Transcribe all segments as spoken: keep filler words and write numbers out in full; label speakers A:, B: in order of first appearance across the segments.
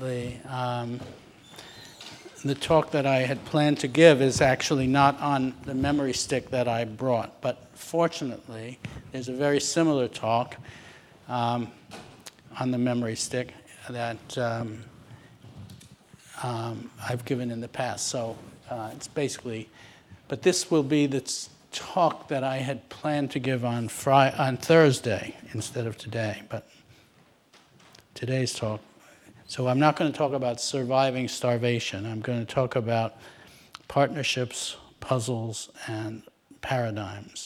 A: unfortunately, um, the talk that I had planned to give is actually not on the memory stick that I brought. But fortunately, there's a very similar talk um, on the memory stick that um, um, I've given in the past. So uh, it's basically, but this will be the talk that I had planned to give on Friday, on Thursday instead of today. But today's talk. So I'm not going to talk about surviving starvation. I'm going to talk about partnerships, puzzles, and paradigms.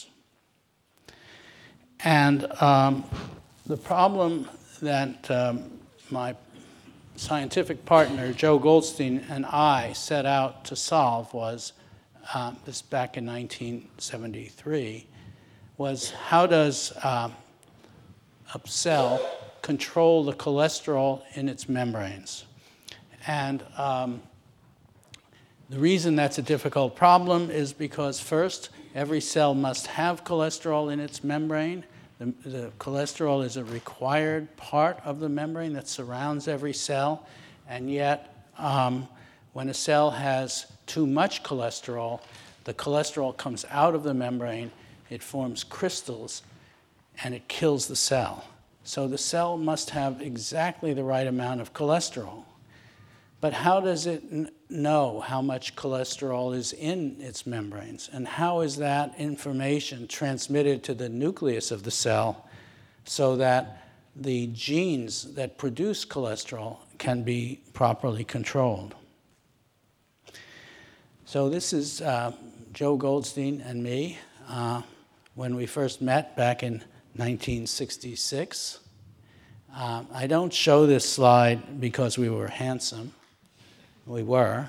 A: And um, the problem that um, my scientific partner, Joe Goldstein, and I set out to solve was, uh, this back in nineteen seventy-three, was how does uh, a cell control the cholesterol in its membranes? And um, the reason that's a difficult problem is because, first, every cell must have cholesterol in its membrane. The, the cholesterol is a required part of the membrane that surrounds every cell, and yet um, when a cell has too much cholesterol, the cholesterol comes out of the membrane, it forms crystals, and it kills the cell. So the cell must have exactly the right amount of cholesterol. But how does it n- know how much cholesterol is in its membranes? And how is that information transmitted to the nucleus of the cell so that the genes that produce cholesterol can be properly controlled? So this is uh, Joe Goldstein and me uh, when we first met back in nineteen sixty-six. Um, I don't show this slide because we were handsome. We were.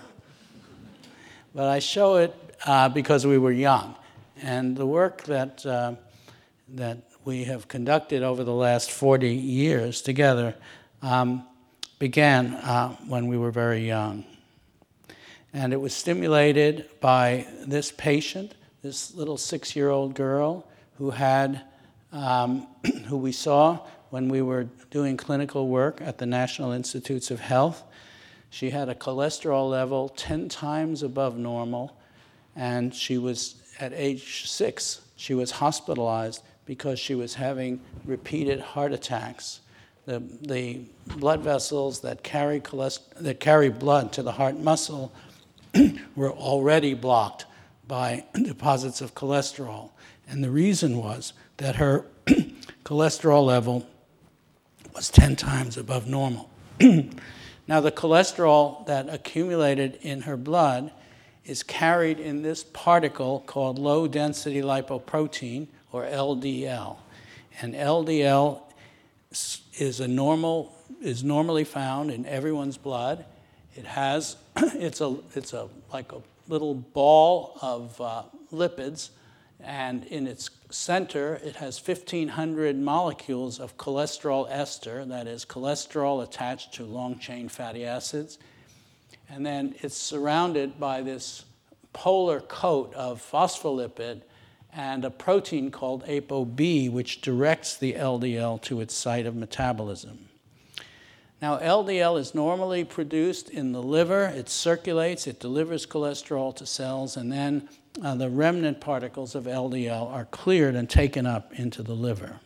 A: But I show it uh, because we were young. And the work that, uh, that we have conducted over the last forty years together um, began uh, when we were very young. And it was stimulated by this patient, this little six-year-old girl who had, um, who we saw when we were doing clinical work at the National Institutes of Health. She had a cholesterol level ten times above normal, and she was, at age six, she was hospitalized because she was having repeated heart attacks. The, the blood vessels that carry cholest- that carry blood to the heart muscle were already blocked by deposits of cholesterol. And the reason was that her cholesterol level was ten times above normal. Now, the cholesterol that accumulated in her blood is carried in this particle called low-density lipoprotein, or L D L. And L D L is a normal is normally found in everyone's blood. It has it's a it's a like a little ball of uh, lipids, and in its center it has fifteen hundred molecules of cholesterol ester, that is cholesterol attached to long-chain fatty acids, and then it's surrounded by this polar coat of phospholipid and a protein called ApoB, which directs the L D L to its site of metabolism. Now, L D L is normally produced in the liver. It circulates, it delivers cholesterol to cells, and then uh, the remnant particles of L D L are cleared and taken up into the liver.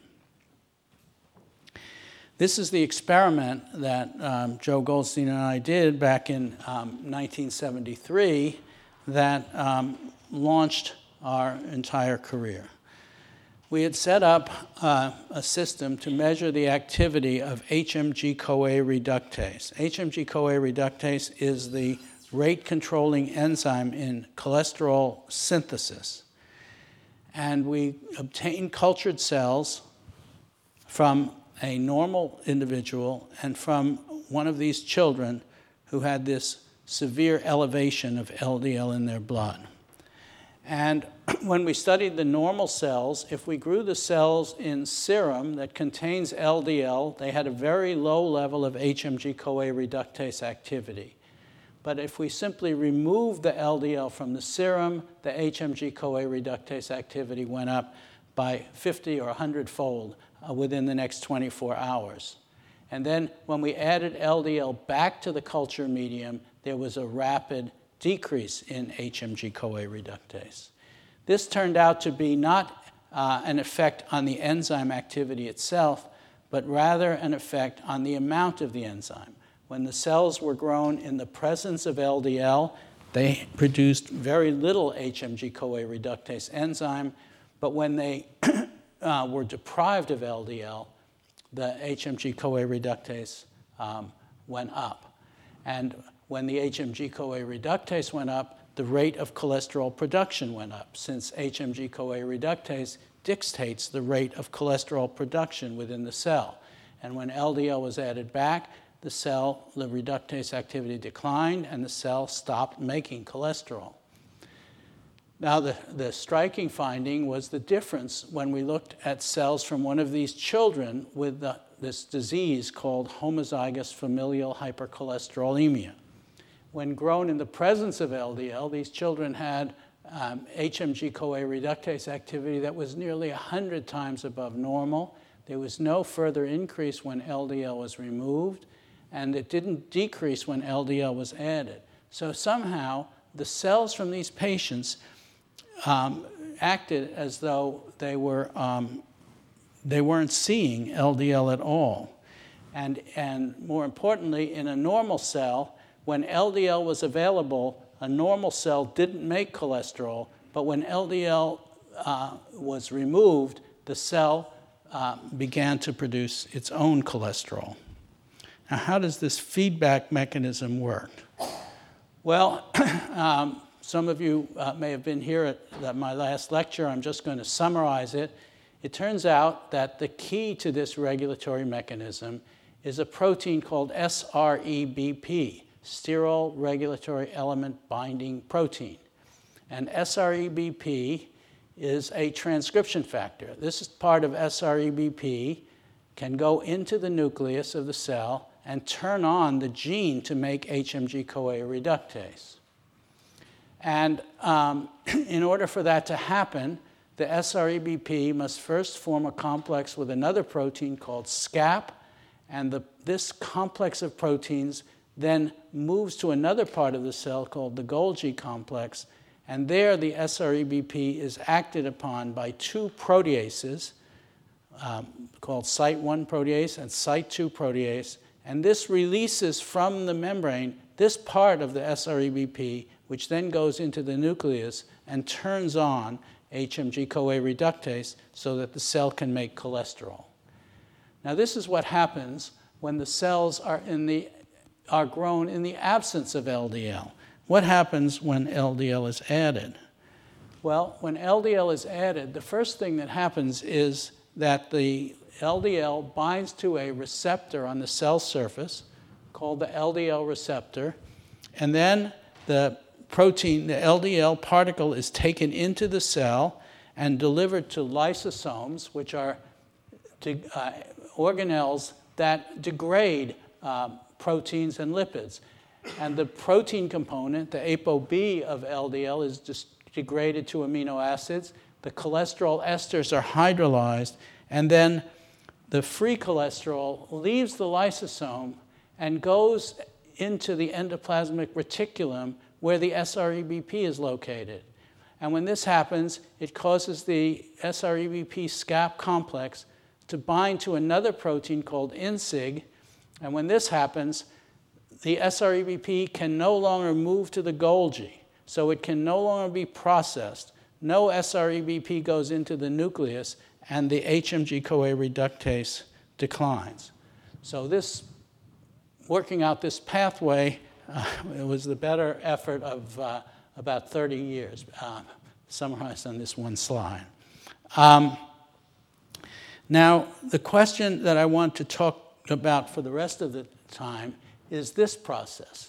A: This is the experiment that um, Joe Goldstein and I did back in um, nineteen seventy-three that um, launched our entire career. We had set up uh, a system to measure the activity of H M G-CoA reductase. H M G-CoA reductase is the rate-controlling enzyme in cholesterol synthesis. And we obtained cultured cells from a normal individual and from one of these children who had this severe elevation of L D L in their blood. And when we studied the normal cells, if we grew the cells in serum that contains L D L, they had a very low level of H M G-CoA reductase activity. But if we simply removed the L D L from the serum, the H M G-CoA reductase activity went up by fifty or one hundred fold uh, within the next twenty-four hours. And then when we added L D L back to the culture medium, there was a rapid decrease in H M G-CoA reductase. This turned out to be not uh, an effect on the enzyme activity itself, but rather an effect on the amount of the enzyme. When the cells were grown in the presence of L D L, they produced very little H M G-CoA reductase enzyme, but when they uh, were deprived of L D L, the H M G-CoA reductase um, went up. And when the H M G-CoA reductase went up, the rate of cholesterol production went up, since H M G-CoA reductase dictates the rate of cholesterol production within the cell. And when L D L was added back, the cell, the reductase activity declined, and the cell stopped making cholesterol. Now, the, the striking finding was the difference when we looked at cells from one of these children with the, this disease called homozygous familial hypercholesterolemia. When grown in the presence of L D L, these children had um, H M G-CoA reductase activity that was nearly one hundred times above normal. There was no further increase when L D L was removed, and it didn't decrease when L D L was added. So somehow, the cells from these patients um, acted as though they, were, um, they weren't seeing L D L at all. And, and more importantly, in a normal cell, when L D L was available, a normal cell didn't make cholesterol, but when L D L uh, was removed, the cell uh, began to produce its own cholesterol. Now, how does this feedback mechanism work? Well, um, some of you uh, may have been here at, at my last lecture. I'm just going to summarize it. It turns out that the key to this regulatory mechanism is a protein called S R E B P, Sterol Regulatory Element Binding Protein. And S R E B P is a transcription factor. This is part of S R E B P, can go into the nucleus of the cell and turn on the gene to make H M G-CoA reductase. And um, in order for that to happen, the S R E B P must first form a complex with another protein called SCAP, and the, this complex of proteins then moves to another part of the cell called the Golgi complex, and there the S R E B P is acted upon by two proteases um, called site one protease and site two protease, and this releases from the membrane this part of the S R E B P, which then goes into the nucleus and turns on H M G-CoA reductase so that the cell can make cholesterol. Now, this is what happens when the cells are in the are grown in the absence of L D L. What happens when L D L is added? Well, when L D L is added, the first thing that happens is that the L D L binds to a receptor on the cell surface called the L D L receptor, and then the protein, the L D L particle, is taken into the cell and delivered to lysosomes, which are uh, organelles that degrade uh, proteins and lipids. And the protein component, the ApoB of L D L, is just degraded to amino acids. The cholesterol esters are hydrolyzed, and then the free cholesterol leaves the lysosome and goes into the endoplasmic reticulum where the S R E B P is located. And when this happens, it causes the S R E B P SCAP complex to bind to another protein called I N S I G. And when this happens, the S R E B P can no longer move to the Golgi, so it can no longer be processed. No S R E B P goes into the nucleus, and the H M G-CoA reductase declines. So this, working out this pathway, uh, it was the better effort of uh, about thirty years, uh, summarized on this one slide. Um, now, the question that I want to talk about for the rest of the time is this process.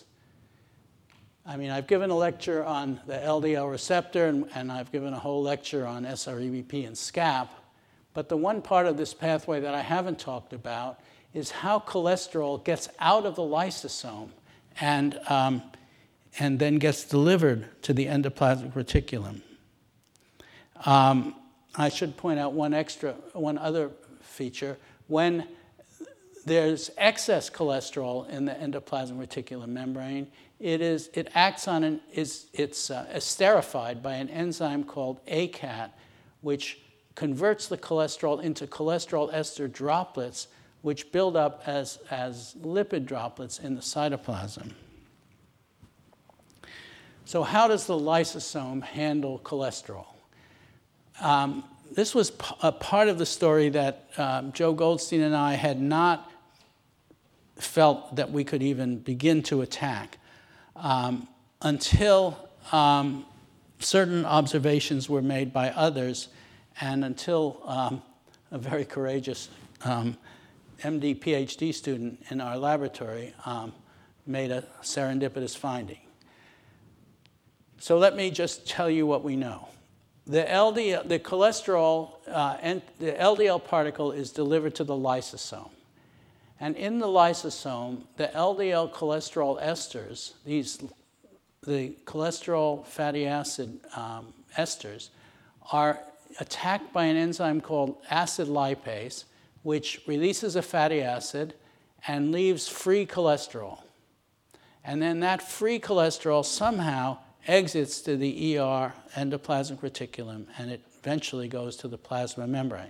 A: I mean, I've given a lecture on the L D L receptor, and, and I've given a whole lecture on S R E B P and SCAP, but the one part of this pathway that I haven't talked about is how cholesterol gets out of the lysosome and, um, and then gets delivered to the endoplasmic reticulum. Um, I should point out one extra, one other feature. When there's excess cholesterol in the endoplasmic reticulum membrane. It is it acts on an is it's uh, esterified by an enzyme called A C A T, which converts the cholesterol into cholesterol ester droplets, which build up as as lipid droplets in the cytoplasm. So how does the lysosome handle cholesterol? Um, this was p- a part of the story that um, Joe Goldstein and I had not felt that we could even begin to attack um, until um, certain observations were made by others, and until um, a very courageous um, M D PhD student in our laboratory um, made a serendipitous finding. So let me just tell you what we know. The L D L, the cholesterol, uh, and the L D L particle is delivered to the lysosome. And in the lysosome, the L D L cholesterol esters, these, the cholesterol fatty acid um, esters, are attacked by an enzyme called acid lipase, which releases a fatty acid and leaves free cholesterol. And then that free cholesterol somehow exits to the E R, endoplasmic reticulum, and it eventually goes to the plasma membrane.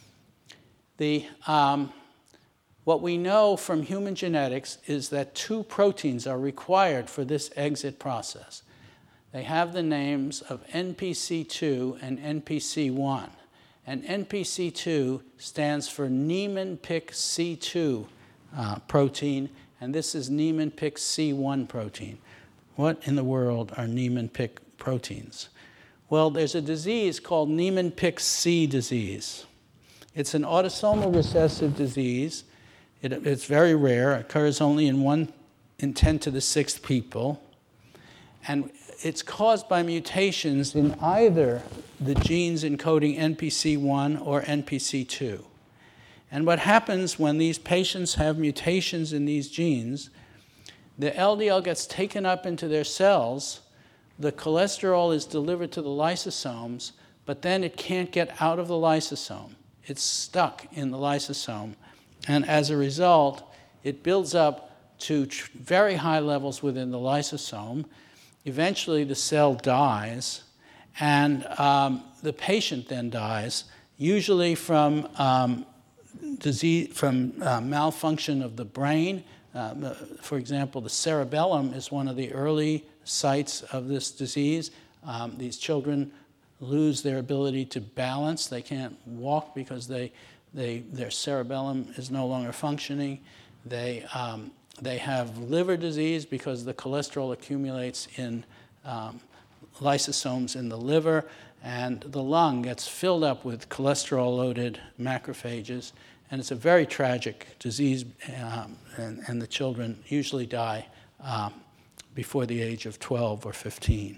A: The, um, what we know from human genetics is that two proteins are required for this exit process. They have the names of N P C two and N P C one. And N P C two stands for Niemann-Pick C two uh, protein, and this is Niemann-Pick C one protein. What in the world are Niemann-Pick proteins? Well, there's a disease called Niemann-Pick C disease. It's an autosomal recessive disease. It, it's very rare. It occurs only in one in ten to the sixth people. And it's caused by mutations in either the genes encoding N P C one or N P C two. And what happens when these patients have mutations in these genes, the L D L gets taken up into their cells, the cholesterol is delivered to the lysosomes, but then it can't get out of the lysosome. It's stuck in the lysosome. And as a result, it builds up to tr- very high levels within the lysosome. Eventually, the cell dies, and um, the patient then dies, usually from um, disease, from uh, malfunction of the brain. Uh, for example, the cerebellum is one of the early sites of this disease. Um, these children lose their ability to balance. They can't walk because they, they, their cerebellum is no longer functioning. They, um, they have liver disease because the cholesterol accumulates in um, lysosomes in the liver, and the lung gets filled up with cholesterol-loaded macrophages. And it's a very tragic disease, um, and, and the children usually die um, before the age of twelve or fifteen.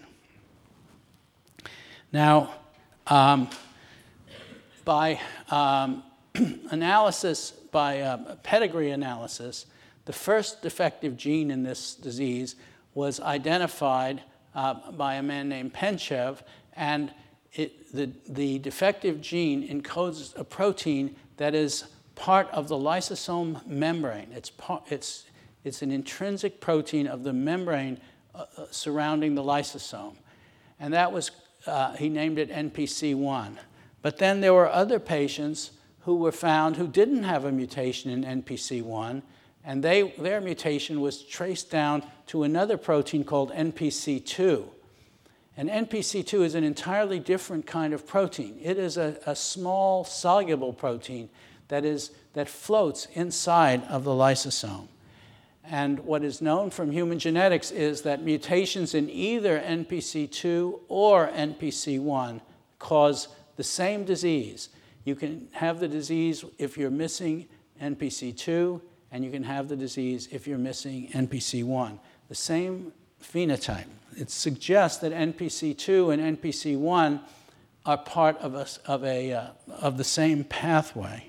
A: Now, um, by um, analysis, by uh, pedigree analysis, the first defective gene in this disease was identified uh, by a man named Penchev, and it, the, the defective gene encodes a protein that is part of the lysosome membrane. It's, part, it's, it's an intrinsic protein of the membrane uh, surrounding the lysosome. And that was, uh, he named it N P C one. But then there were other patients who were found who didn't have a mutation in N P C one, and they, their mutation was traced down to another protein called N P C two. And N P C two is an entirely different kind of protein. It is a, a small soluble protein that is that floats inside of the lysosome. And what is known from human genetics is that mutations in either N P C two or N P C one cause the same disease. You can have the disease if you're missing N P C two, and you can have the disease if you're missing N P C one. The same phenotype. It suggests that N P C two and N P C one are part of, a, of, a, uh, of the same pathway.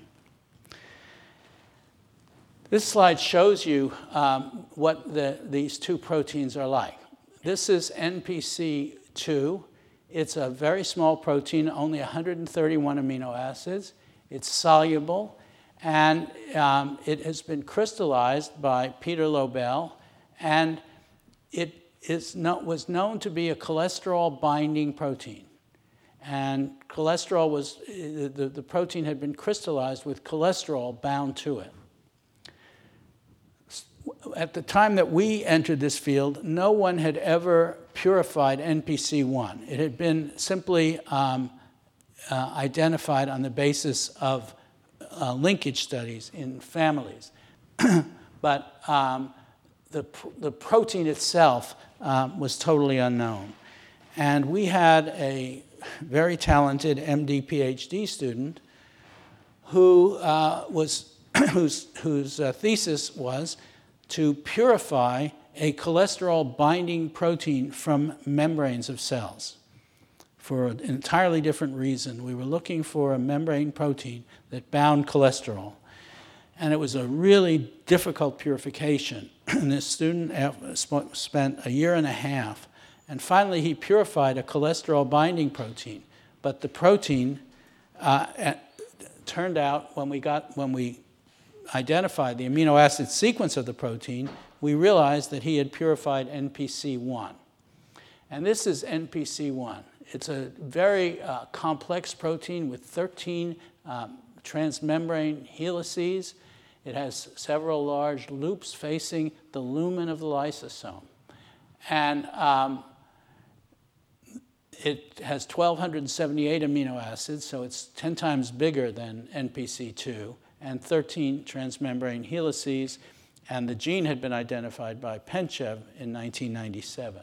A: This slide shows you um, what the, these two proteins are like. This is N P C two. It's a very small protein, only one hundred thirty-one amino acids. It's soluble, And um, it has been crystallized by Peter Lobel, and it is no, was known to be a cholesterol-binding protein. And cholesterol was, the, the protein had been crystallized with cholesterol bound to it. At the time that we entered this field, no one had ever purified N P C one. It had been simply um, uh, identified on the basis of uh, linkage studies in families. But um, the, the protein itself um, was totally unknown. And we had a very talented M D PhD student who uh, was whose, whose uh, thesis was to purify a cholesterol-binding protein from membranes of cells. For an entirely different reason. We were looking for a membrane protein that bound cholesterol. And it was a really difficult purification. And this student spent a year and a half. And finally, he purified a cholesterol-binding protein. But the protein uh, turned out, when we got when we identified the amino acid sequence of the protein, we realized that he had purified N P C one. And this is N P C one. It's a very uh, complex protein with thirteen um, transmembrane helices. It has several large loops facing the lumen of the lysosome. And um, it has one thousand two hundred seventy-eight amino acids, so it's ten times bigger than N P C two, and thirteen transmembrane helices, and the gene had been identified by Penchev in nineteen ninety-seven.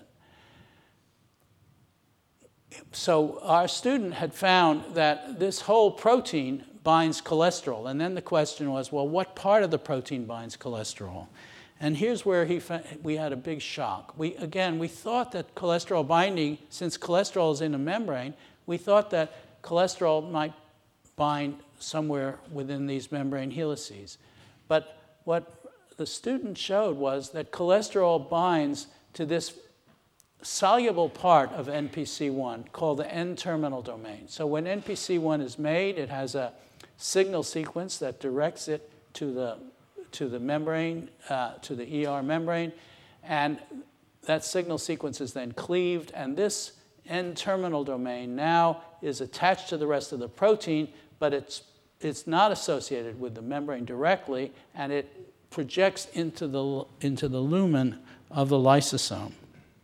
A: So our student had found that this whole protein binds cholesterol, and then the question was, well, what part of the protein binds cholesterol? And here's where he fa- we had a big shock. We, again, we thought that cholesterol binding, since cholesterol is in a membrane, we thought that cholesterol might bind somewhere within these membrane helices. But what the student showed was that cholesterol binds to this soluble part of N P C one called the N-terminal domain. So when N P C one is made, it has a signal sequence that directs it to the to the membrane, uh, to the E R membrane, and that signal sequence is then cleaved, and this N-terminal domain now is attached to the rest of the protein, but it's it's not associated with the membrane directly, and it projects into the into the lumen of the lysosome.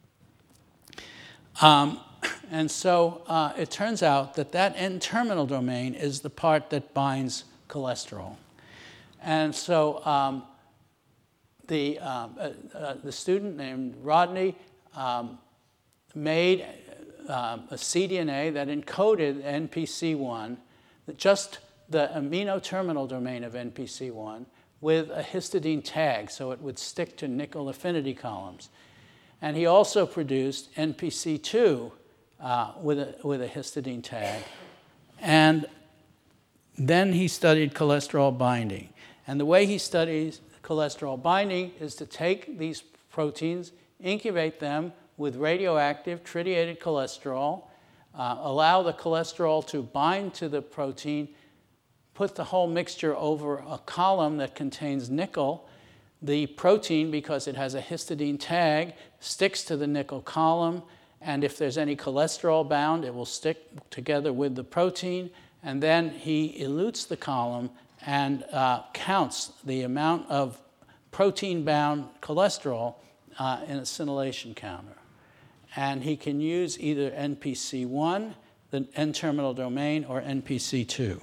A: Um, and so uh, it turns out that that N-terminal domain is the part that binds cholesterol. And so um, the, um, uh, uh, the student named Rodney um, made uh, a cDNA that encoded N P C one, just the amino terminal domain of N P C one, with a histidine tag, so it would stick to nickel affinity columns. And he also produced N P C two uh, with, a, with a histidine tag. And then he studied cholesterol binding. And the way he studies cholesterol binding is to take these proteins, incubate them with radioactive tritiated cholesterol, uh, allow the cholesterol to bind to the protein, put the whole mixture over a column that contains nickel. The protein, because it has a histidine tag, sticks to the nickel column, and if there's any cholesterol bound, it will stick together with the protein, and then he elutes the column and uh, counts the amount of protein-bound cholesterol uh, in a scintillation counter. And he can use either N P C one, the N-terminal domain, or N P C two.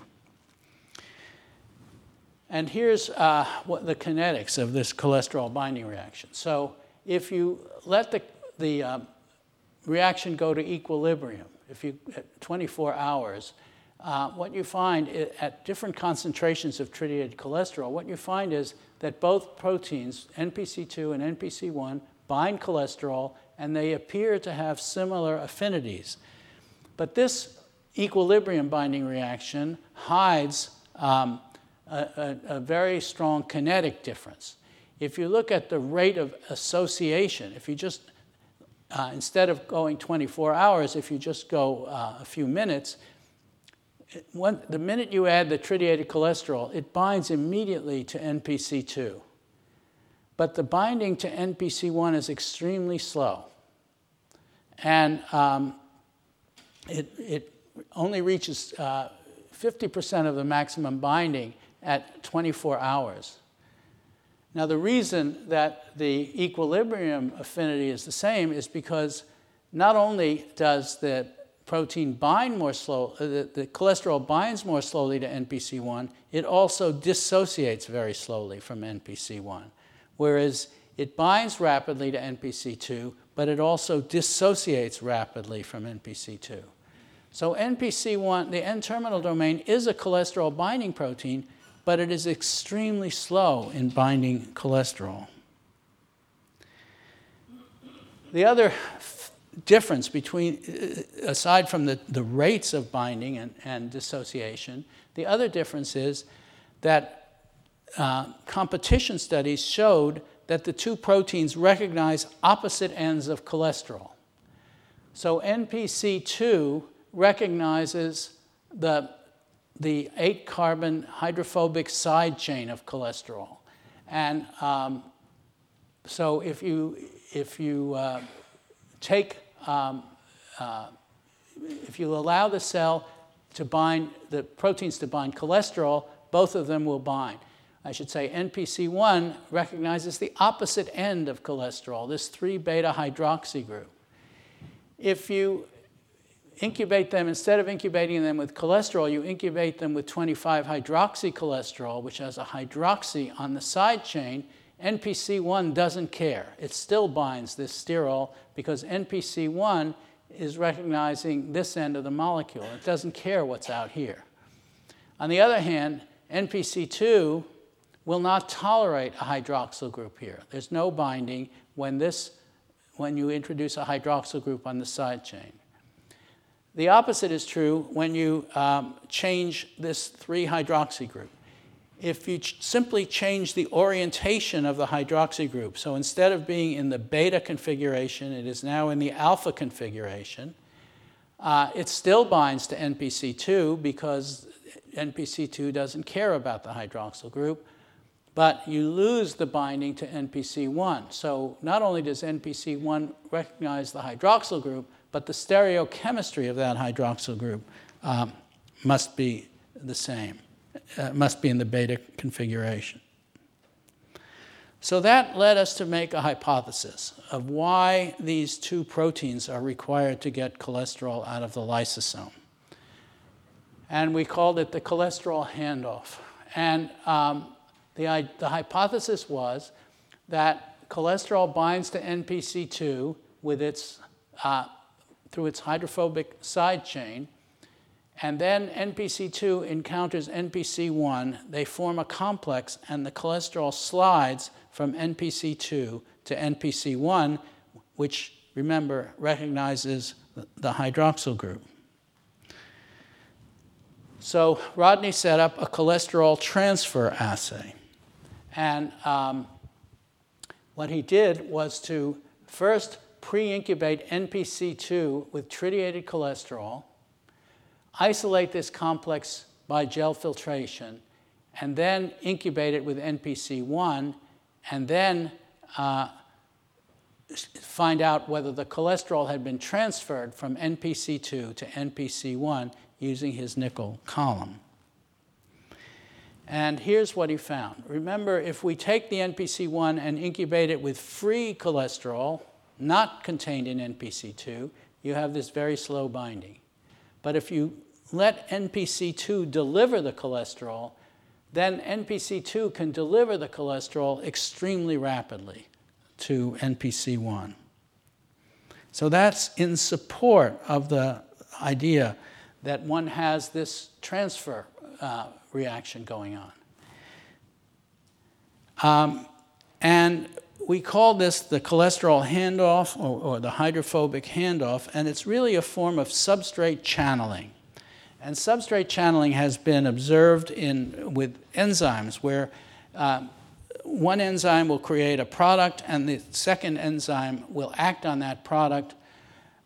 A: And here's uh, what the kinetics of this cholesterol binding reaction. So if you let the, the um, reaction go to equilibrium, if you at twenty-four hours, uh, what you find is, at different concentrations of tritiated cholesterol, what you find is that both proteins, N P C two and N P C one, bind cholesterol, and they appear to have similar affinities. But this equilibrium binding reaction hides um, A, a, a very strong kinetic difference. If you look at the rate of association, if you just, uh, instead of going twenty-four hours, if you just go uh, a few minutes, it, when, the minute you add the tritiated cholesterol, it binds immediately to N P C two. But the binding to N P C one is extremely slow. And um, it, it only reaches uh, fifty percent of the maximum binding at twenty-four hours. Now, the reason that the equilibrium affinity is the same is because not only does the protein bind more slowly, the, the cholesterol binds more slowly to N P C one, it also dissociates very slowly from N P C one. Whereas it binds rapidly to N P C two, but it also dissociates rapidly from N P C two. So N P C one, the N-terminal domain, is a cholesterol binding protein, but it is extremely slow in binding cholesterol. The other f- difference between, aside from the, the rates of binding and, and dissociation, the other difference is that uh, competition studies showed that the two proteins recognize opposite ends of cholesterol. So N P C two recognizes the, the eight-carbon hydrophobic side chain of cholesterol. And um, so if you, if you uh, take, um, uh, if you allow the cell to bind, the proteins to bind cholesterol, both of them will bind. I should say N P C one recognizes the opposite end of cholesterol, this three beta hydroxy group. If you incubate them, instead of incubating them with cholesterol, you incubate them with twenty-five hydroxy cholesterol, which has a hydroxy on the side chain, N P C one doesn't care. It still binds this sterol because N P C one is recognizing this end of the molecule. It doesn't care what's out here. On the other hand, N P C two will not tolerate a hydroxyl group here. There's no binding when, this, when you introduce a hydroxyl group on the side chain. The opposite is true when you um, change this three hydroxy group. If you ch- simply change the orientation of the hydroxy group, so instead of being in the beta configuration, it is now in the alpha configuration, uh, it still binds to N P C two because N P C two doesn't care about the hydroxyl group, but you lose the binding to N P C one. So not only does N P C one recognize the hydroxyl group, but the stereochemistry of that hydroxyl group um, must be the same, uh, must be in the beta configuration. So that led us to make a hypothesis of why these two proteins are required to get cholesterol out of the lysosome. And we called it the cholesterol handoff. And um, the, the hypothesis was that cholesterol binds to N P C two with its, uh, through its hydrophobic side chain, and then N P C two encounters N P C one. They form a complex, and the cholesterol slides from N P C two to N P C one, which, remember, recognizes the hydroxyl group. So Rodney set up a cholesterol transfer assay. And um, what he did was to first pre-incubate N P C two with tritiated cholesterol, isolate this complex by gel filtration, and then incubate it with N P C one, and then uh, find out whether the cholesterol had been transferred from N P C two to N P C one using his nickel column. And here's what he found. Remember, if we take the N P C one and incubate it with free cholesterol, not contained in N P C two, you have this very slow binding. But if you let N P C two deliver the cholesterol, then N P C two can deliver the cholesterol extremely rapidly to N P C one. So that's in support of the idea that one has this transfer uh, reaction going on. Um, and we call this the cholesterol handoff or, or the hydrophobic handoff, and it's really a form of substrate channeling. And substrate channeling has been observed in, with enzymes where uh, one enzyme will create a product and the second enzyme will act on that product,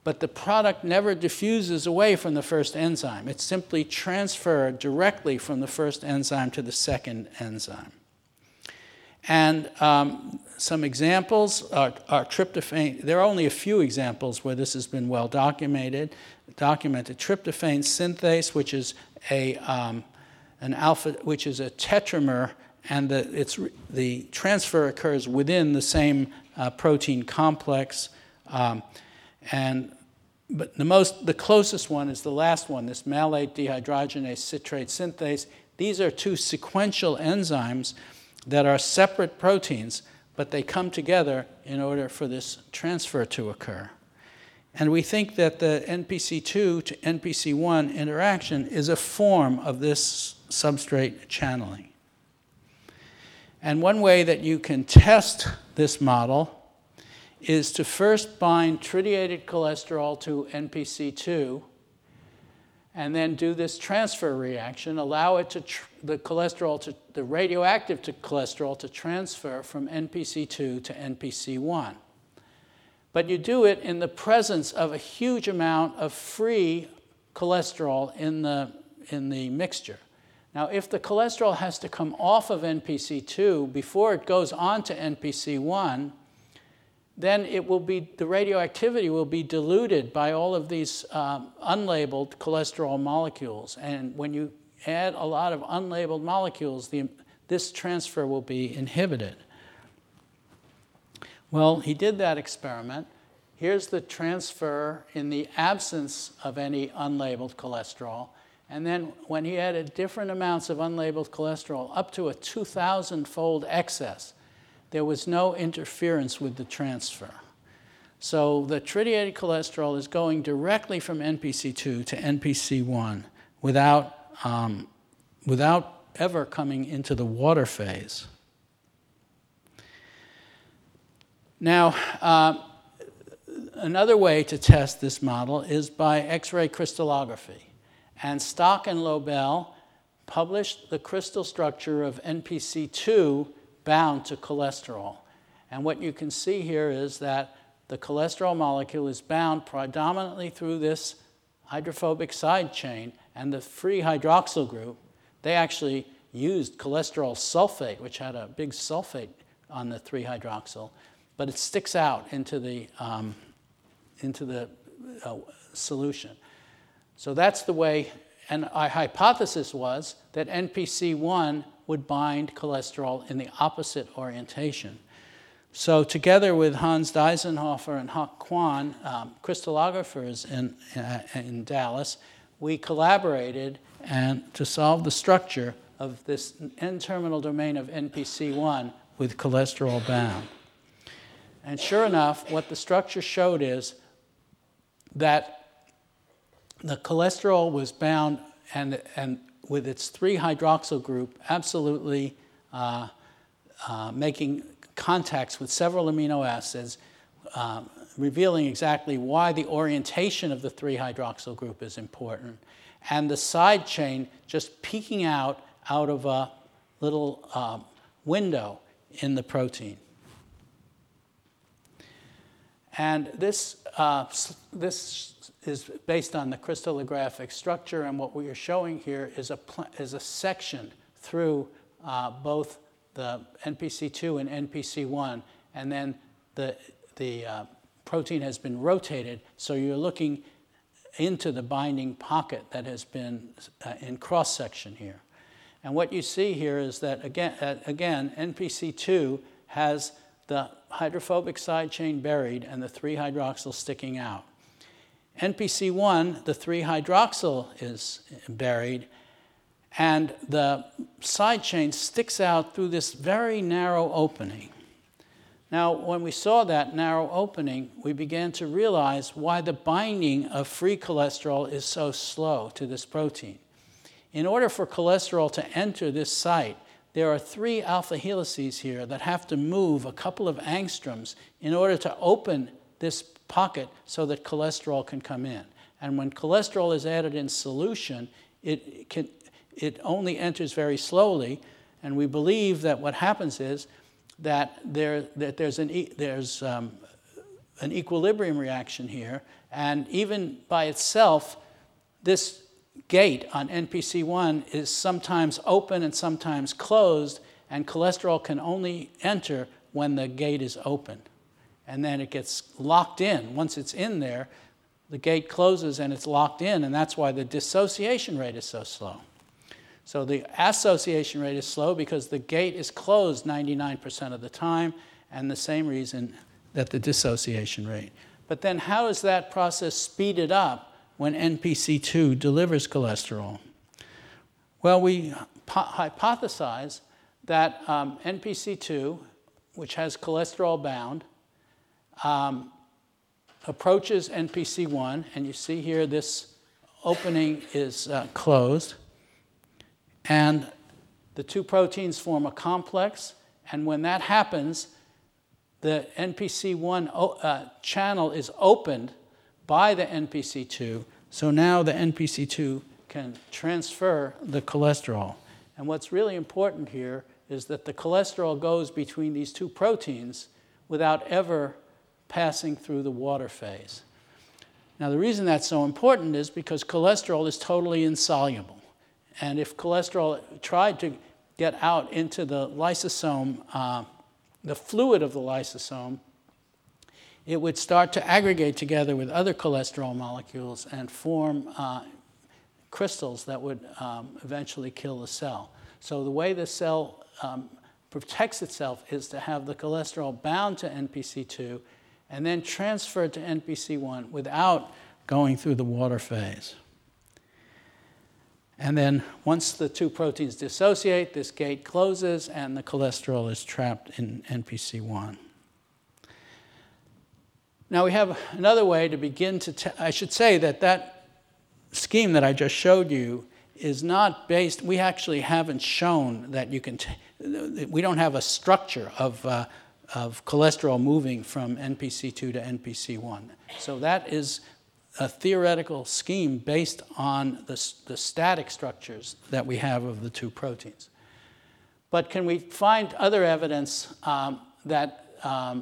A: but the product never diffuses away from the first enzyme. It's simply transferred directly from the first enzyme to the second enzyme. And um, some examples are, are tryptophan. There are only a few examples where this has been well documented. Documented tryptophan synthase, which is a um, an alpha, which is a tetramer, and the it's the transfer occurs within the same uh, protein complex. Um, and but the most the closest one is the last one, this malate dehydrogenase citrate synthase. These are two sequential enzymes that are separate proteins, but they come together in order for this transfer to occur. And we think that the N P C two to N P C one interaction is a form of this substrate channeling. And one way that you can test this model is to first bind tritiated cholesterol to N P C two, and then do this transfer reaction, allow it to tr the cholesterol to the radioactive to cholesterol to transfer from N P C two to N P C one. But you do it in the presence of a huge amount of free cholesterol in the in the mixture. Now, if the cholesterol has to come off of N P C two before it goes on to N P C one, then it will be, the radioactivity will be diluted by all of these um, unlabeled cholesterol molecules. And when you add a lot of unlabeled molecules, the, this transfer will be inhibited. Well, he did that experiment. Here's the transfer in the absence of any unlabeled cholesterol. And then when he added different amounts of unlabeled cholesterol, up to a two thousand fold excess, there was no interference with the transfer. So the tritiated cholesterol is going directly from N P C two to N P C one without, um, without ever coming into the water phase. Now, uh, another way to test this model is by X-ray crystallography. And Stock and Lobel published the crystal structure of N P C two bound to cholesterol. And what you can see here is that the cholesterol molecule is bound predominantly through this hydrophobic side chain, and the free hydroxyl group, they actually used cholesterol sulfate, which had a big sulfate on the three hydroxyl, but it sticks out into the, um, into the uh, solution. So that's the way, and our hypothesis was that N P C one would bind cholesterol in the opposite orientation. So together with Hans Deisenhofer and Hock Kwan, um, crystallographers in, uh, in Dallas, we collaborated and to solve the structure of this N-terminal domain of N P C one with cholesterol bound. And sure enough, what the structure showed is that the cholesterol was bound and, and with its three hydroxyl group absolutely uh, uh, making contacts with several amino acids, uh, revealing exactly why the orientation of the three hydroxyl group is important, and the side chain just peeking out out of a little uh, window in the protein. And this, uh, this is based on the crystallographic structure, and what we are showing here is a, is a section through uh, both the N P C two and N P C one, and then the, the uh, protein has been rotated, so you're looking into the binding pocket that has been uh, in cross-section here. And what you see here is that, again, uh, again N P C two has the hydrophobic side chain buried and the three hydroxyl sticking out. N P C one, the three hydroxyl is buried, and the side chain sticks out through this very narrow opening. Now, when we saw that narrow opening, we began to realize why the binding of free cholesterol is so slow to this protein. In order for cholesterol to enter this site, there are three alpha helices here that have to move a couple of angstroms in order to open this pocket so that cholesterol can come in. And when cholesterol is added in solution, it, can, it only enters very slowly, and we believe that what happens is that, there, that there's, an, there's um, an equilibrium reaction here, and even by itself, this gate on N P C one is sometimes open and sometimes closed, and cholesterol can only enter when the gate is open. And then it gets locked in. Once it's in there, the gate closes and it's locked in, and that's why the dissociation rate is so slow. So the association rate is slow because the gate is closed ninety-nine percent of the time, and the same reason that the dissociation rate. But then how is that process speeded up when N P C two delivers cholesterol? Well, we hypothesize that um, N P C two, which has cholesterol bound, um, approaches N P C one, and you see here this opening is uh, closed, and the two proteins form a complex, and when that happens, the N P C one uh, channel is opened by the N P C two, so now the N P C two can transfer the cholesterol. And what's really important here is that the cholesterol goes between these two proteins without ever passing through the water phase. Now, the reason that's so important is because cholesterol is totally insoluble. And if cholesterol tried to get out into the lysosome, uh, the fluid of the lysosome, it would start to aggregate together with other cholesterol molecules and form uh, crystals that would um, eventually kill the cell. So the way the cell um, protects itself is to have the cholesterol bound to N P C two and then transferred to N P C one without going through the water phase. And then once the two proteins dissociate, this gate closes and the cholesterol is trapped in N P C one. Now we have another way to begin to, t- I should say that that scheme that I just showed you is not based, we actually haven't shown that you can, t- we don't have a structure of, uh, of cholesterol moving from N P C two to N P C one. So that is a theoretical scheme based on the, the static structures that we have of the two proteins. But can we find other evidence um, that um,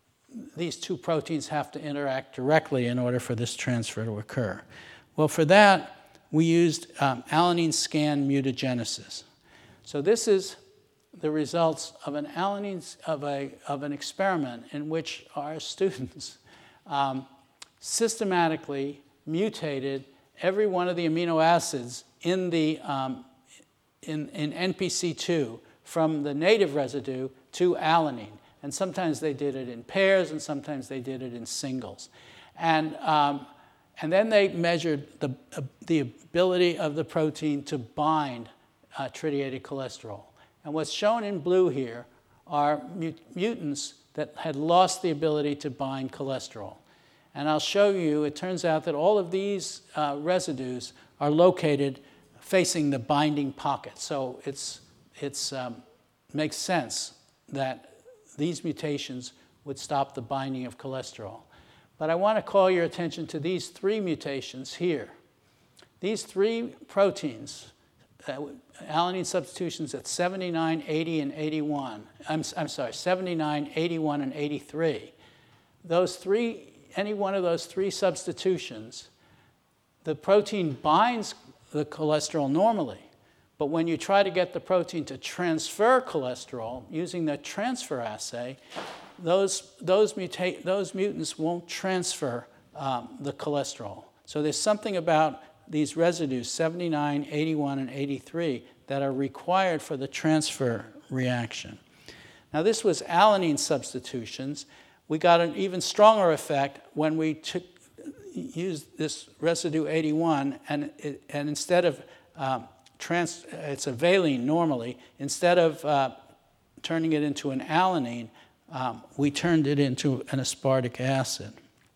A: these two proteins have to interact directly in order for this transfer to occur? Well, for that, we used um, alanine scan mutagenesis. So this is the results of an alanine, of, a, of an experiment in which our students um, systematically mutated every one of the amino acids in, the, um, in, in N P C two from the native residue to alanine. And sometimes they did it in pairs, and sometimes they did it in singles. And, um, and then they measured the, uh, the ability of the protein to bind uh, tritiated cholesterol. And what's shown in blue here are mut- mutants that had lost the ability to bind cholesterol. And I'll show you, it turns out that all of these uh, residues are located facing the binding pocket. So it's, it's um, makes sense that these mutations would stop the binding of cholesterol. But I want to call your attention to these three mutations here. These three proteins, uh, alanine substitutions at seventy-nine, eighty, and eighty-one, I'm, I'm sorry, seventy-nine, eighty-one, and eighty-three, those three, any one of those three substitutions, the protein binds the cholesterol normally. But when you try to get the protein to transfer cholesterol using the transfer assay, those, those, muta- those mutants won't transfer um, the cholesterol. So there's something about these residues, seventy-nine, eighty-one, and eighty-three, that are required for the transfer reaction. Now this was alanine substitutions. We got an even stronger effect when we took, used this residue eighty-one, and, it, and instead of um, Trans, it's a valine normally. Instead of uh, turning it into an alanine, um, we turned it into an aspartic acid.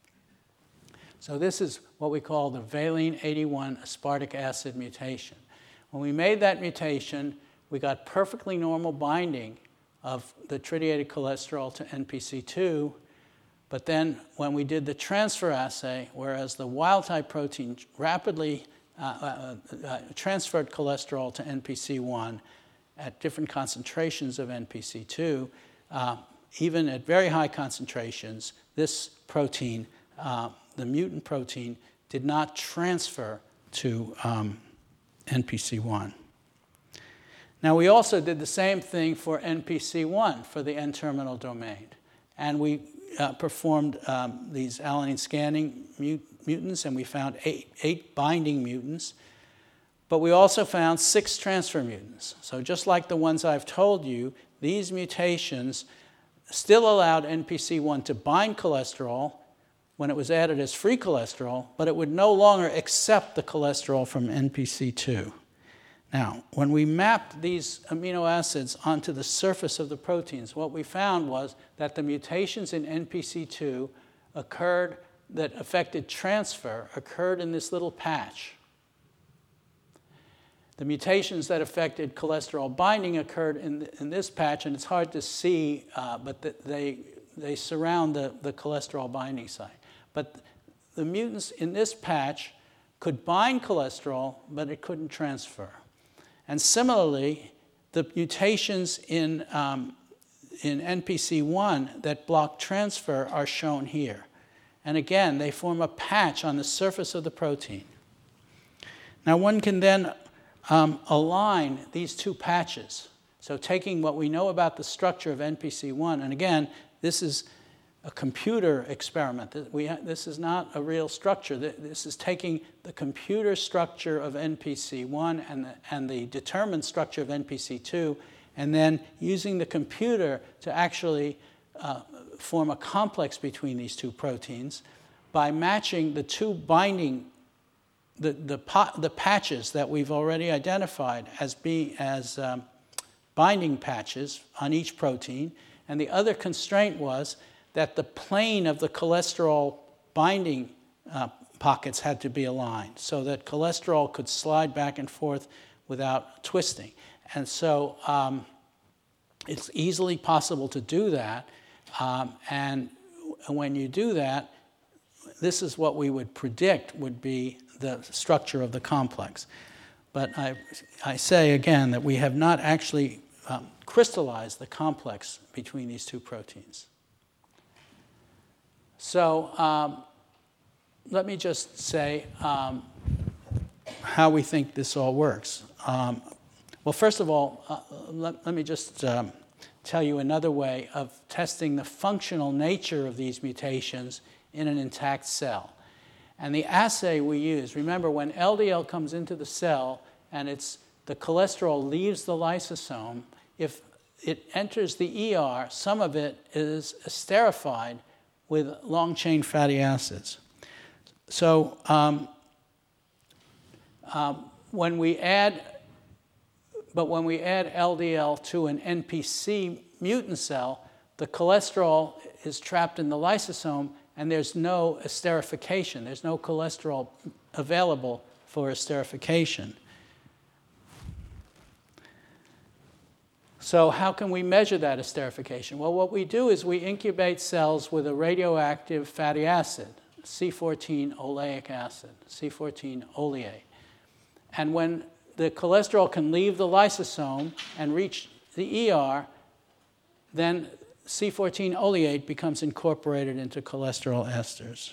A: So this is what we call the valine eighty-one aspartic acid mutation. When we made that mutation, we got perfectly normal binding of the tritiated cholesterol to N P C two, but then when we did the transfer assay, whereas the wild-type protein rapidly Uh, uh, uh, transferred cholesterol to N P C one at different concentrations of N P C two, uh, even at very high concentrations, this protein, uh, the mutant protein, did not transfer to um, N P C one. Now, we also did the same thing for N P C one, for the N-terminal domain. And we uh, performed um, these alanine scanning mut mutants, and we found eight, eight binding mutants. But we also found six transfer mutants. So just like the ones I've told you, these mutations still allowed N P C one to bind cholesterol when it was added as free cholesterol, but it would no longer accept the cholesterol from N P C two. Now, when we mapped these amino acids onto the surface of the proteins, what we found was that the mutations in N P C two occurred, that affected transfer, occurred in this little patch. The mutations that affected cholesterol binding occurred in, the, in this patch, and it's hard to see, uh, but the, they, they surround the, the cholesterol binding site. But the mutants in this patch could bind cholesterol, but it couldn't transfer. And similarly, the mutations in, um, in N P C one that block transfer are shown here. And again, they form a patch on the surface of the protein. Now, one can then um, align these two patches. So taking what we know about the structure of N P C one, and again, this is a computer experiment. We ha this is not a real structure. This is taking the computer structure of N P C one and the, and the determined structure of N P C two, and then using the computer to actually uh, form a complex between these two proteins by matching the two binding, the, the, the patches that we've already identified as being as um, binding patches on each protein. And the other constraint was that the plane of the cholesterol binding uh, pockets had to be aligned so that cholesterol could slide back and forth without twisting. And so um, it's easily possible to do that. Um, and when you do that, this is what we would predict would be the structure of the complex. But I, I say again that we have not actually um, crystallized the complex between these two proteins. So um, let me just say um, how we think this all works. Um, well, first of all, uh, let, let me just um, tell you another way of testing the functional nature of these mutations in an intact cell. And the assay we use, remember when L D L comes into the cell and it's, the cholesterol leaves the lysosome, if it enters the E R, some of it is esterified with long-chain fatty acids. So um, um, when we add, but when we add L D L to an N P C mutant cell, the cholesterol is trapped in the lysosome and there's no esterification. There's no cholesterol available for esterification. So how can we measure that esterification? Well, what we do is we incubate cells with a radioactive fatty acid, C fourteen oleic acid, C fourteen oleate. And when the cholesterol can leave the lysosome and reach the E R, then C fourteen oleate becomes incorporated into cholesterol esters.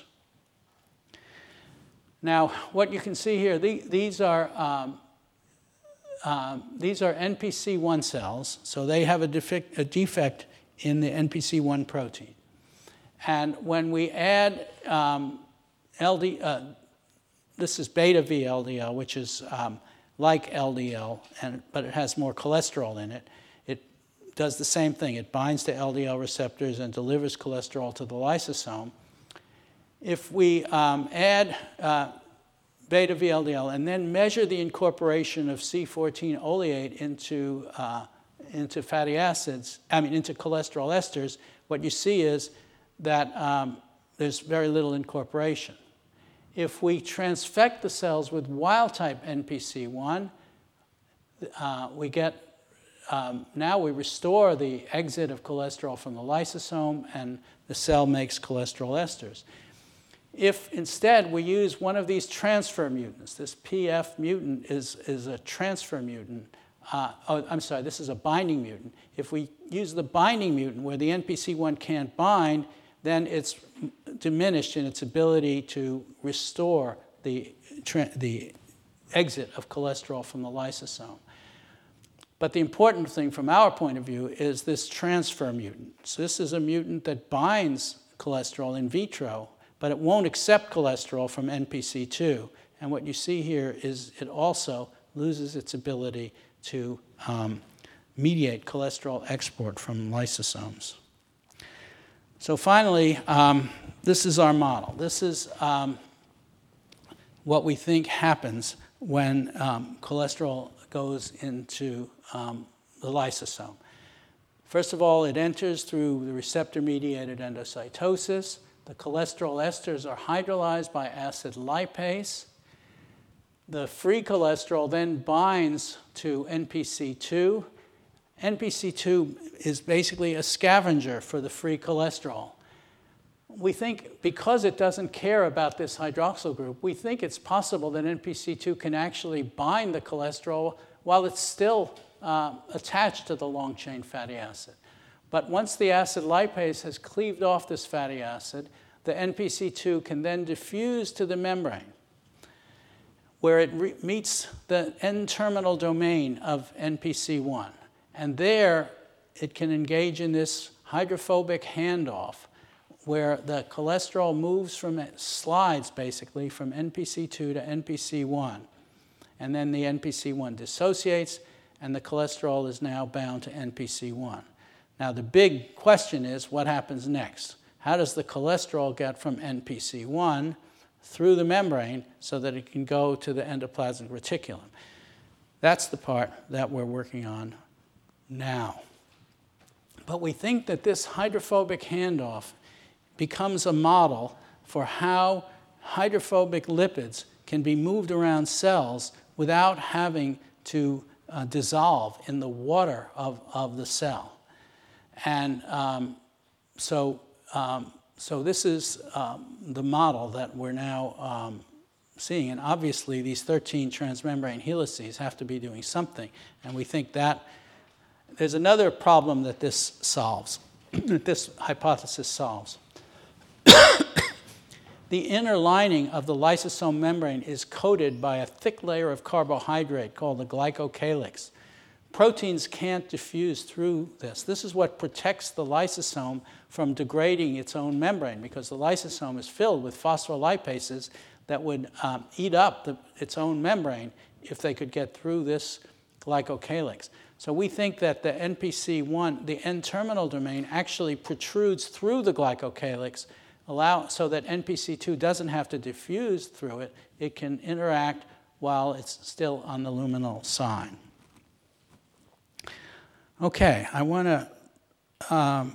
A: Now, what you can see here, the, these are um, Um, these are N P C one cells, so they have a defect, a defect in the N P C one protein. And when we add um, L D, uh, this is beta V L D L, which is um, like L D L, and, but it has more cholesterol in it. It does the same thing. It binds to L D L receptors and delivers cholesterol to the lysosome. If we um, add uh, beta V L D L and then measure the incorporation of C fourteen oleate into, uh, into fatty acids, I mean into cholesterol esters, what you see is that um, there's very little incorporation. If we transfect the cells with wild-type N P C one, uh, we get, um, now we restore the exit of cholesterol from the lysosome and the cell makes cholesterol esters. If instead we use one of these transfer mutants, this P F mutant is, is a transfer mutant uh, oh, I'm sorry, this is a binding mutant. If we use the binding mutant where the N P C one can't bind, then it's diminished in its ability to restore the, the exit of cholesterol from the lysosome. But the important thing from our point of view is this transfer mutant. So this is a mutant that binds cholesterol in vitro, but it won't accept cholesterol from N P C two. And what you see here is it also loses its ability to um, mediate cholesterol export from lysosomes. So finally, um, this is our model. This is um, what we think happens when um, cholesterol goes into um, the lysosome. First of all, it enters through the receptor-mediated endocytosis. The cholesterol esters are hydrolyzed by acid lipase. The free cholesterol then binds to N P C two. N P C two is basically a scavenger for the free cholesterol. We think because it doesn't care about this hydroxyl group, we think it's possible that N P C two can actually bind the cholesterol while it's still uh, attached to the long-chain fatty acid. But once the acid lipase has cleaved off this fatty acid, the N P C two can then diffuse to the membrane, where it re- meets the N-terminal domain of N P C one. And there, it can engage in this hydrophobic handoff, where the cholesterol moves from, slides basically, from N P C two to N P C one. And then the N P C one dissociates, and the cholesterol is now bound to N P C one. Now, the big question is, what happens next? How does the cholesterol get from N P C one through the membrane so that it can go to the endoplasmic reticulum? That's the part that we're working on now. But we think that this hydrophobic handoff becomes a model for how hydrophobic lipids can be moved around cells without having to uh, dissolve in the water of, of the cell. And um, so, um, so this is um, the model that we're now um, seeing. And obviously, these thirteen transmembrane helices have to be doing something. And we think that there's another problem that this solves, that this hypothesis solves. The inner lining of the lysosome membrane is coated by a thick layer of carbohydrate called the glycocalyx. Proteins can't diffuse through this. This is what protects the lysosome from degrading its own membrane, because the lysosome is filled with phospholipases that would um, eat up the, its own membrane if they could get through this glycocalyx. So we think that the N P C one, the N-terminal domain, actually protrudes through the glycocalyx, allow, so that N P C two doesn't have to diffuse through it. It can interact while it's still on the luminal side. Okay, I want to, um,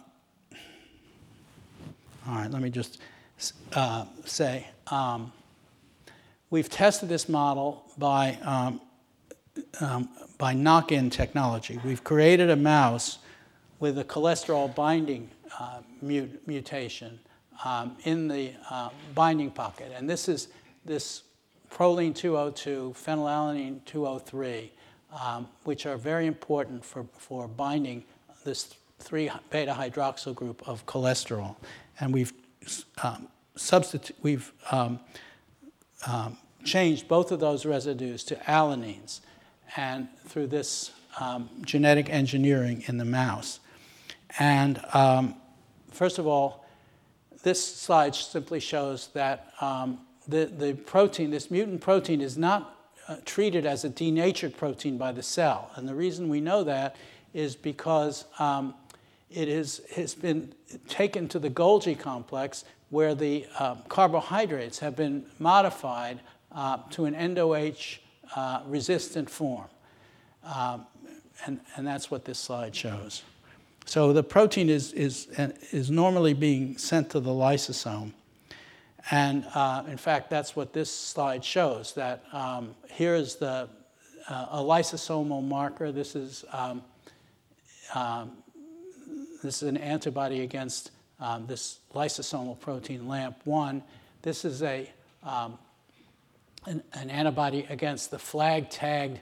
A: all right, let me just uh, say, um, we've tested this model by, um, um, by knock-in technology. We've created a mouse with a cholesterol binding uh, mut- mutation um, in the uh, binding pocket. And this is this proline two oh two, phenylalanine two oh three, um, which are very important for, for binding this three beta hydroxyl group of cholesterol. And we've um, substitute, we've um, um, changed both of those residues to alanines, and through this um, genetic engineering in the mouse. And um, first of all, this slide simply shows that um, the, the protein, this mutant protein, is not uh, treated as a denatured protein by the cell. And the reason we know that is because um, it is, has been taken to the Golgi complex, where the uh, carbohydrates have been modified uh, to an endo-H uh, resistant form. Um, and, and that's what this slide shows. So the protein is, is, is normally being sent to the lysosome. And uh, in fact, that's what this slide shows, that um, here is the, uh, a lysosomal marker. This is, um, um, this is an antibody against um, this lysosomal protein, L A M P one. This is a, um, an, an antibody against the flag-tagged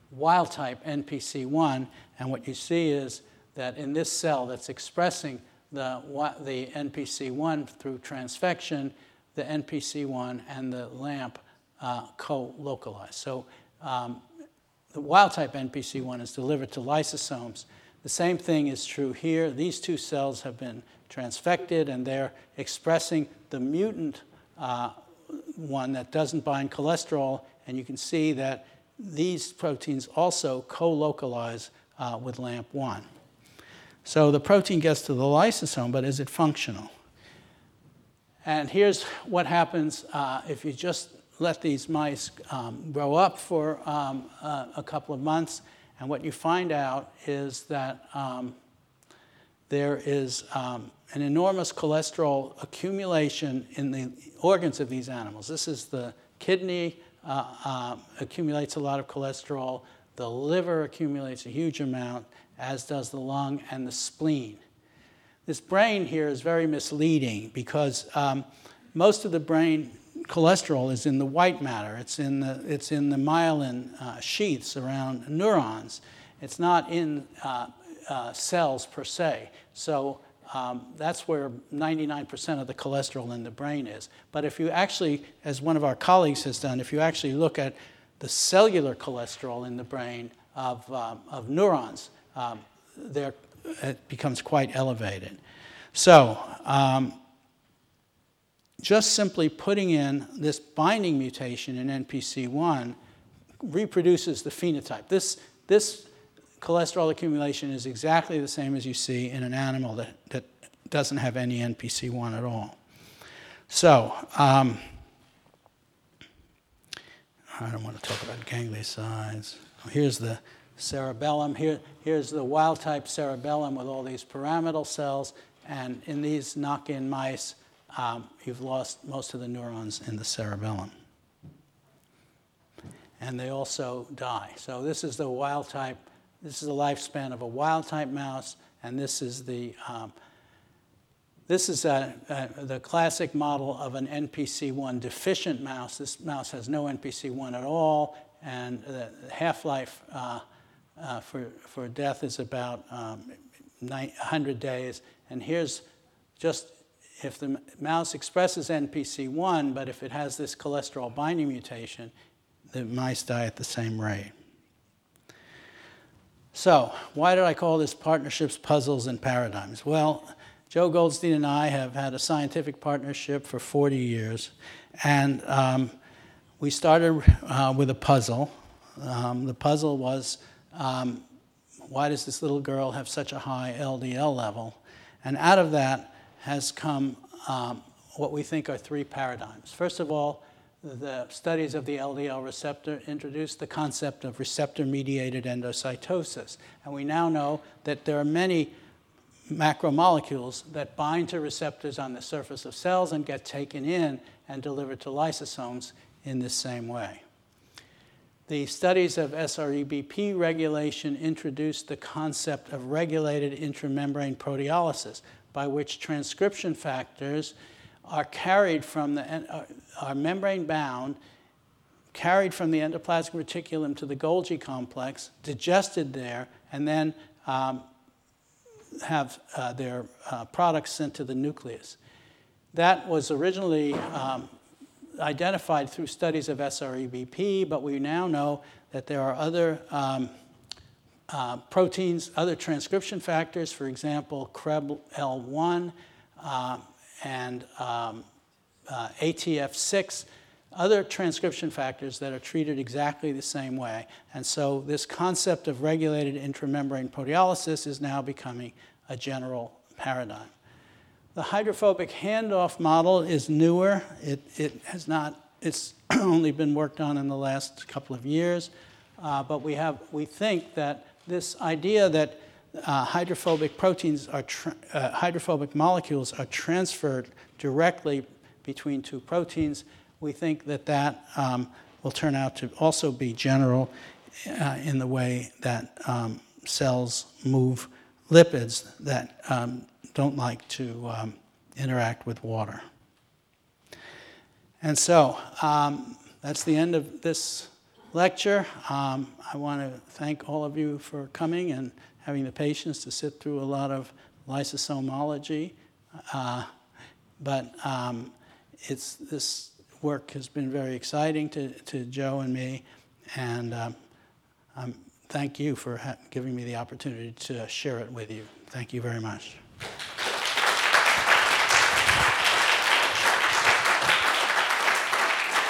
A: wild-type N P C one, and what you see is that in this cell that's expressing the, the N P C one through transfection, the N P C one and the LAMP uh, co-localize. So um, the wild-type N P C one is delivered to lysosomes. The same thing is true here. These two cells have been transfected, and they're expressing the mutant uh, one that doesn't bind cholesterol, and you can see that these proteins also co-localize uh, with LAMP one. So the protein gets to the lysosome, but is it functional? And here's what happens uh, if you just let these mice um, grow up for um, uh, a couple of months, and what you find out is that um, there is um, an enormous cholesterol accumulation in the organs of these animals. This is the kidney, uh, uh, accumulates a lot of cholesterol. The liver accumulates a huge amount, as does the lung and the spleen. This brain here is very misleading because um, most of the brain cholesterol is in the white matter. It's in the, it's in the myelin uh, sheaths around neurons. It's not in uh, uh, cells per se. So um, that's where ninety-nine percent of the cholesterol in the brain is. But if you actually, as one of our colleagues has done, if you actually look at the cellular cholesterol in the brain of, um, of neurons, um, there, it becomes quite elevated. So um, just simply putting in this binding mutation in N P C one reproduces the phenotype. This, this cholesterol accumulation is exactly the same as you see in an animal that, that doesn't have any N P C one at all. So um, I don't want to talk about gangliosides. Here's the cerebellum. Here, here's the wild-type cerebellum with all these pyramidal cells. And in these knock-in mice, um, you've lost most of the neurons in the cerebellum. And they also die. So this is the wild-type. This is the lifespan of a wild-type mouse, and this is the um, this is a, a, the classic model of an N P C one deficient mouse. This mouse has no N P C one at all, and the half-life uh, uh, for for death is about um, one hundred days. And here's just if the mouse expresses N P C one, but if it has this cholesterol binding mutation, the mice die at the same rate. So why did I call this Partnerships, Puzzles, and Paradigms? Well, Joe Goldstein and I have had a scientific partnership for forty years, and um, we started uh, with a puzzle. Um, the puzzle was, um, why does this little girl have such a high L D L level? And out of that has come um, what we think are three paradigms. First of all, the studies of the L D L receptor introduced the concept of receptor-mediated endocytosis. And we now know that there are many macromolecules that bind to receptors on the surface of cells and get taken in and delivered to lysosomes in this same way. The studies of S R E B P regulation introduced the concept of regulated intramembrane proteolysis, by which transcription factors are carried from the, are membrane bound, carried from the endoplasmic reticulum to the Golgi complex, digested there, and then um, have uh, their uh, products sent to the nucleus. That was originally um, identified through studies of S R E B P, but we now know that there are other um, uh, proteins, other transcription factors, for example, C R E B L one, uh, and um, uh, A T F six, other transcription factors that are treated exactly the same way. And so this concept of regulated intramembrane proteolysis is now becoming a general paradigm. The hydrophobic handoff model is newer. It, it has not, it's only been worked on in the last couple of years. Uh, but we have, we think that this idea that uh, hydrophobic proteins are, tra- uh, hydrophobic molecules are transferred directly between two proteins, we think that that um, will turn out to also be general uh, in the way that um, cells move lipids that um, don't like to um, interact with water. And so um, that's the end of this lecture. Um, I want to thank all of you for coming and having the patience to sit through a lot of lysosomology. Uh, but um, it's, this work has been very exciting to, to Joe and me, and um, um, thank you for ha- giving me the opportunity to share it with you. Thank you very much.